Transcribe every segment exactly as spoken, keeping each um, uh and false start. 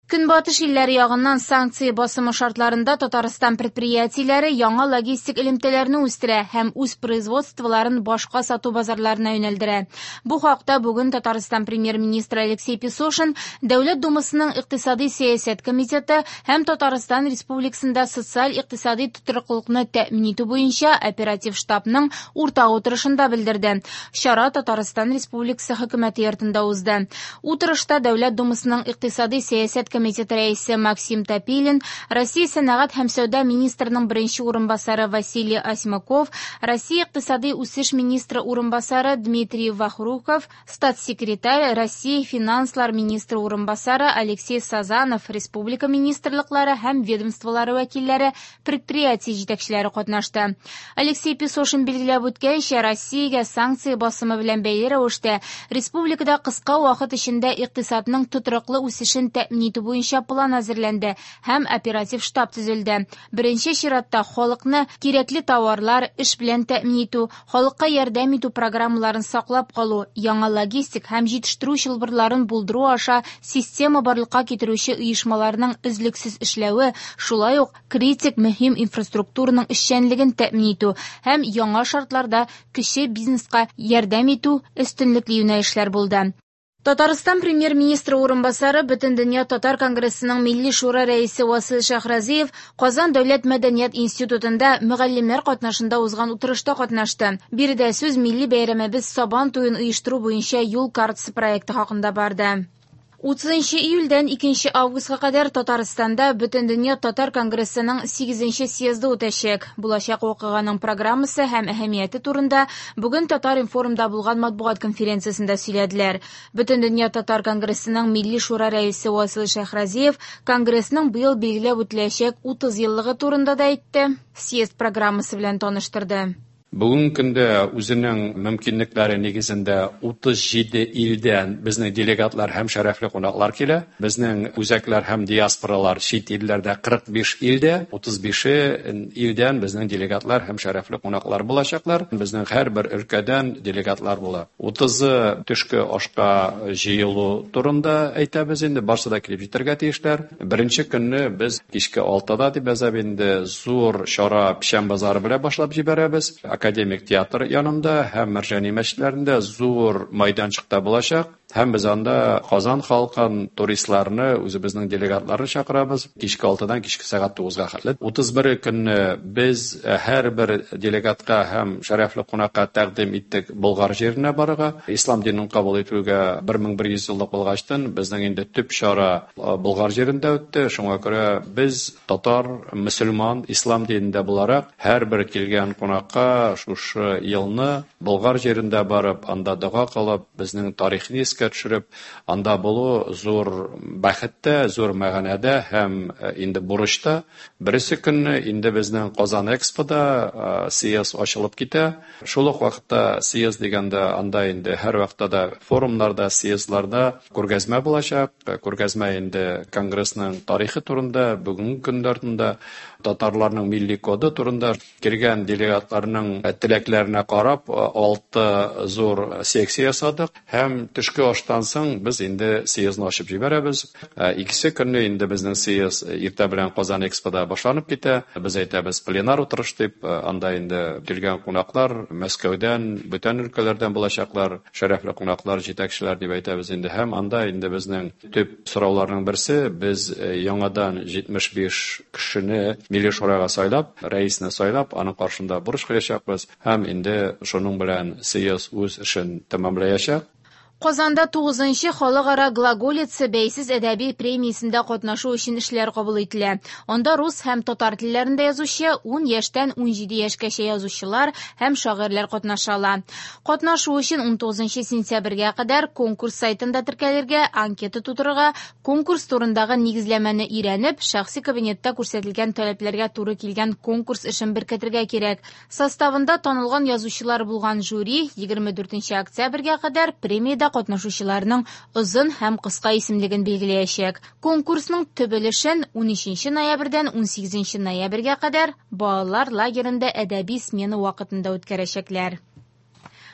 Көнбатыш илләре ягыннан санкция басымы шартларында Татарстан предприятиеләре яңа логистик элемтәләрне үстерә һәм үз производстволарын башка сату базарларына юнәлдерә. Бу хакта бүген Татарстан премьер-министры Алексей Песошин Дәүләт Думасының икътисади сәясәт комитеты һәм Татарстан Республикасында социаль-икътисади тотрыклыкны тәэмин итү буенча оператив штабның уртак утырышында белдерде. Чара Татарстан Республикасы хөкүмәте йортында узды. Утырышта Дәүләт Думасының икътисади сәясәт комитет рәисе Максим Топилин, Россия сәнәгать һәм сәүдә министрының беренче урынбасары Василий Осьмаков, Россия икътисади үсеш министры урынбасары Дмитрий Вахруков, статс-секретарь, Россия финанслар министры урынбасары Алексей Сазанов, республика министрлыклары һәм ведомстволары вәкилләре, предприятие җитәкчеләре катнашты. Алексей Песошин билгеләп үткәнчә, Россиягә санкция басымы белән бәйле рәвештә республикада кыска вакыт эчендә икътисадның тотрыклы үсешен тәэмин итү буенча план әзерләнде һәм оператив штаб төзелде. Беренче чиратта халыкны кирәкле товарлар, эш белән тәэмин итү, халыкка ярдәм итү программаларын саклап калу, яңа логистик һәм җитештерү чылбырларын булдыру аша система барлыкка китерүче оешмаларның өзлексез эшләве, шулай ук критик мөһим инфраструктураның эшчәнлеген тәэмин итү һәм яңа шартларда кече бизнеска ярдәм итү өстенлекле юнәлешләр булды. Татарстан премьер-министры урынбасары Бөтендөнья татар конгрессының милли шура рәисе Васил Шәхразиев Казан дәүләт мәдәният институтында мөгаллимнәр катнашында узган утырышта катнашты. Биредә сүз милли бәйрәмебез Сабан туен оештыру буенча юл картасы проекты хакында барды. утызынчы июльдән икенче августка кадәр Татарстанда Бөтендөнья татар конгрессының сигезенче съезды үтәчәк. Булачак вакыйганың программасы һәм әһәмияте турында бүген Татар информда булган матбугат конференциясендә сөйләделәр. Бөтендөнья татар конгрессының милли шура рәисе Васил Шәхразиев конгрессның быел билгеләп үтеләчәк утыз еллыгы турында да әйтте. Съезд программасы белән таныштырды. Бүгенге көндә үзенең мөмкинлекләре нигезендә утыз җиде илдән безнең делегатлар һәм шәрәфле кунаклар килә. Безнең үзәкләр һәм диаспоралар чит илләрдә кырык биш илдә, утыз бише илдән безнең делегатлар һәм шәрәфле кунаклар булачаклар. Безнең һәрбер өлкәдән делегатлар була. утызы төшке ашка җыелу турында әйтәбез инде, барсы да килеп җитәргә тиешләр. Беренче көнне без кичке алтыда дип әзәп инде зур чара пишәм базары белән башлап җибәрәбез. Академик театр янында һәм Мәрҗани мәчетләрендә зур майданчыкта булачак. Һәм без анда Казан халкын, туристларны, үзебезнең делегатларны чакырабыз. Кичке алтыдан кичке сәгать тугызга хәтле. утыз бер көнне без һәрбер делегатка һәм шәрәфле кунакка тәкъдим иттек Болгар җиренә барырга. Ислам динен кабул итүгә бер мең бер йөз еллык булгачтан безнең инде төп чара Болгар җирендә үтте. Шуңа күрә без татар, мөселман, ислам динендә буларак һәрбер килгән кунакка шушы елны Болгар җирендә барып, анда дуга кылып, безнең тарихны төшереп, анда булу зур бәхеттә, зур мәгънәдә һәм инде бурычта. Беренче көнне инде безнең Казан Экспода съезд ачылып китә. Шул ук вакытта съезд дигәндә анда инде һәр вакытта да форумнарда, съездларда күргәзмә булачак. Күргәзмә инде конгрессның тарихы турында, бүгенге көндәрдә татарларның милли коды турында кергән делегатларның теләкләренә карап алты зур секция ясадык һәм төшке аштан соң без инде съездны ачып җибәрәбез. Икесе көнне инде безнең съезд иртә белән Казан Экспода башланып китә. Без әйтәбез пленар утырыш дип, анда инде килгән кунаклар Мәскәүдән, бүтән өлкәләрдән булачаклар, шәрәфле кунаклар, җитәкчеләр дип әйтәбез инде. Һәм анда инде безнең төп сорауларның берсе, без яңадан җитмеш биш кешене милли шурага сайлап, рәисне сайлап, аның каршында бурыч куячакбыз һәм инде шуның белән съезд үз эшен тәмамлаячак. Казанда тугызынчы халыкара глаголица бәйсез әдәби премиясендә катнашу өчен эшләр кабул ителә. Анда рус һәм татар телләрендә язучы, ун яшьтән ун җиде яшькәчә язучылар һәм шагыйрьләр катнаша. Катнашу өчен ун тугызынчы сентябрьгә кадәр конкурс сайтында теркәлергә, анкета тутырырга, конкурс турындагы нигезләмәне өйрәнеп, шәхси кабинетта күрсәтелгән таләпләргә туры килгән конкурс эшен беркетергә кирәк. Составында танылган язучылар булган жюри егерме дүртенче октябрьгә кадәр премиядә катнашучыларның озын һәм кыска исемлеген билгеләячәк. Конкурсның төбелешен унөченче ноябрьдән ун сигезенче ноябрьгә кадәр балалар лагерында әдәби смена вакытында үткәрәчәкләр.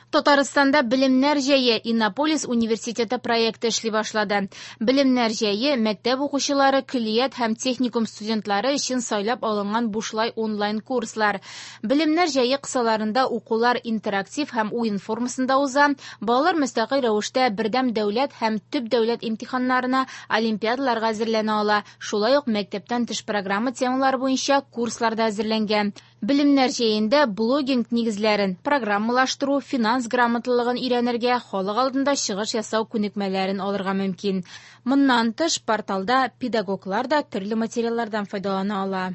Татарстанда Билимнәр җәе Иннополис университеты проекты эшли башлады. Билимнәр җәе мәктәп укучылары, көллият һәм техникум студентлары өчен сайлап алынган бушлай онлайн курслар. Билимнәр җәе кысаларында укулар интерактив һәм уен формасында уза. Балалар мөстәкыйль рәвештә бердәм дәүләт һәм төп дәүләт имтиханнарына, олимпиадаларга әзерләнә ала. Шулай ук мәктәптән тыш программа темалары буенча курсларда әзерләнгән. Билимнәр җәендә блогинг нигезләрен, программалаштыру, финанс грамоталыгын өйрәнергә, халык алдында чыгыш ясау күнекмәләрен алырга мөмкин. Моннан тыш порталда педагоглар да төрле материаллардан файдалана ала.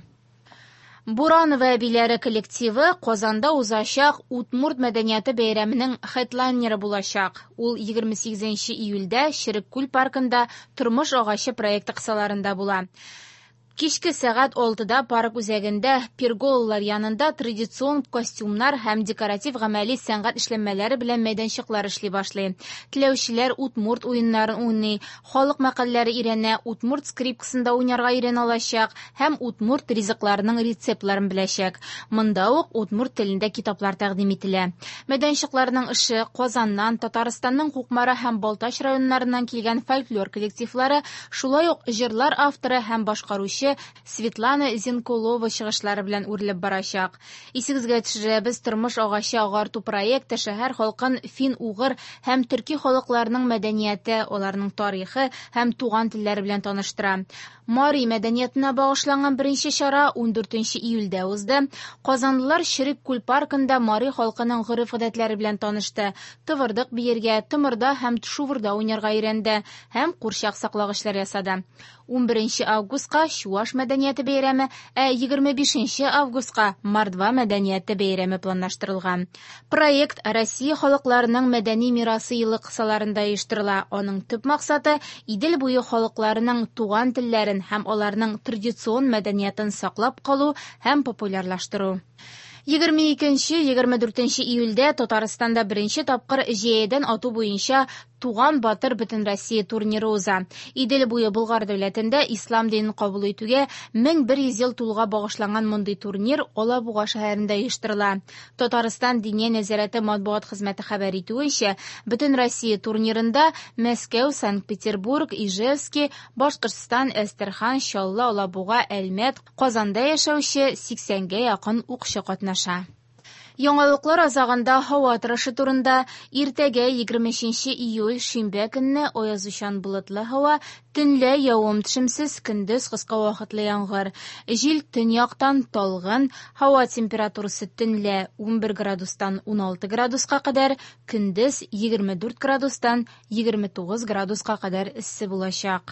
Буранова әбиләре коллективы Казанда узачак Удмурт мәдәнияте бәйрәменең хедлайнеры булачак. Ул егерме сигезенче июльдә Ширеккүл паркында Тормыш агачы проекты кысаларында була. Кичке сәгать алтыда парк үзәгендә перголалар янында традицион костюмнар һәм декоратив гамәли сәнгать эшләнмәләре белән мәйданчыклар эшли башлый. Теләүчеләр удмурт уеннарын уйный, халык мәкальләре өйрәнә, удмурт скрипкасында уйнарга өйрәнә алачак һәм удмурт ризыкларының рецептларын беләчәк. Монда ук удмурт телендә китаплар тәкъдим ителә. Мәйданчыкларның эше Казаннан, Татарстанның Кукмара һәм Балтач районнарыннан килгән фольклор коллективлары, шулай ук җырлар авторы һәм башкаручы Светлана Зенкулова чыгышлары белән үрелеп барачак. Исегезгә төшерәбез, Тормыш агачы агарту проекты шәһәр халкын фин-угыр һәм төрки халыкларының мәдәнияте, аларның тарихы һәм туган телләре белән таныштыра. Мари мәдәниятенә багышланган беренче чара ун дүртенче июльдә узды. Казанлылар Ширеккүл паркында Мари халкының гореф-гадәтләре белән танышты. Тывырдык биергә, тымырда һәм шувырда уйнарга өйрәнде һәм курчак саклагычлар ясады. ун беренче августка Чуаш мәдәнияте бәйрәме, ә егерме бишенче августка Мордва мәдәнияте бәйрәме планлаштырылган. Проект Россия халыкларының мәдәни мирасы елы кысаларында оештырыла. Аның төп максаты Идел буе халыкларының туган телләрен һәм аларның традицион мәдәниятен саклап калу һәм популярлаштыру. егерме икенче - егерме дүртенче июльдә Татарстанда беренче тапкыр җәядән ату буенча Туган Батыр бөтен Россия турниры уза. Идел буе Болгар дәүләтендә ислам динен кабул итүгә мең бер йөз ел тулуга багышланган мондый турнир Алабуга шәһәрендә оештырыла. Татарстан Диния нәзарәте матбугат хезмәте хәбәр итүенчә, бөтен Россия турнирында Мәскәү, Санкт-Петербург, Ижевский, Башкортстан, Әстерхан, Чаллы, Алабуга, Әлмәт, Казанда яшәүче сиксәнгә якын укчы катнаша. Яңалыклар азагында һава торышы турында. Иртәгә егерме өченче июль шимбә көнне аязучан болытлы һава, төнлә явым-төшемсез, көндез кыска вакытлы яңгыр. Җил төньяктан талгын, һава температурасы төнлә ун бер градустан ун алты градуска кадәр, көндез егерме дүрт градустан егерме тугыз градуска кадәр эссе булачак.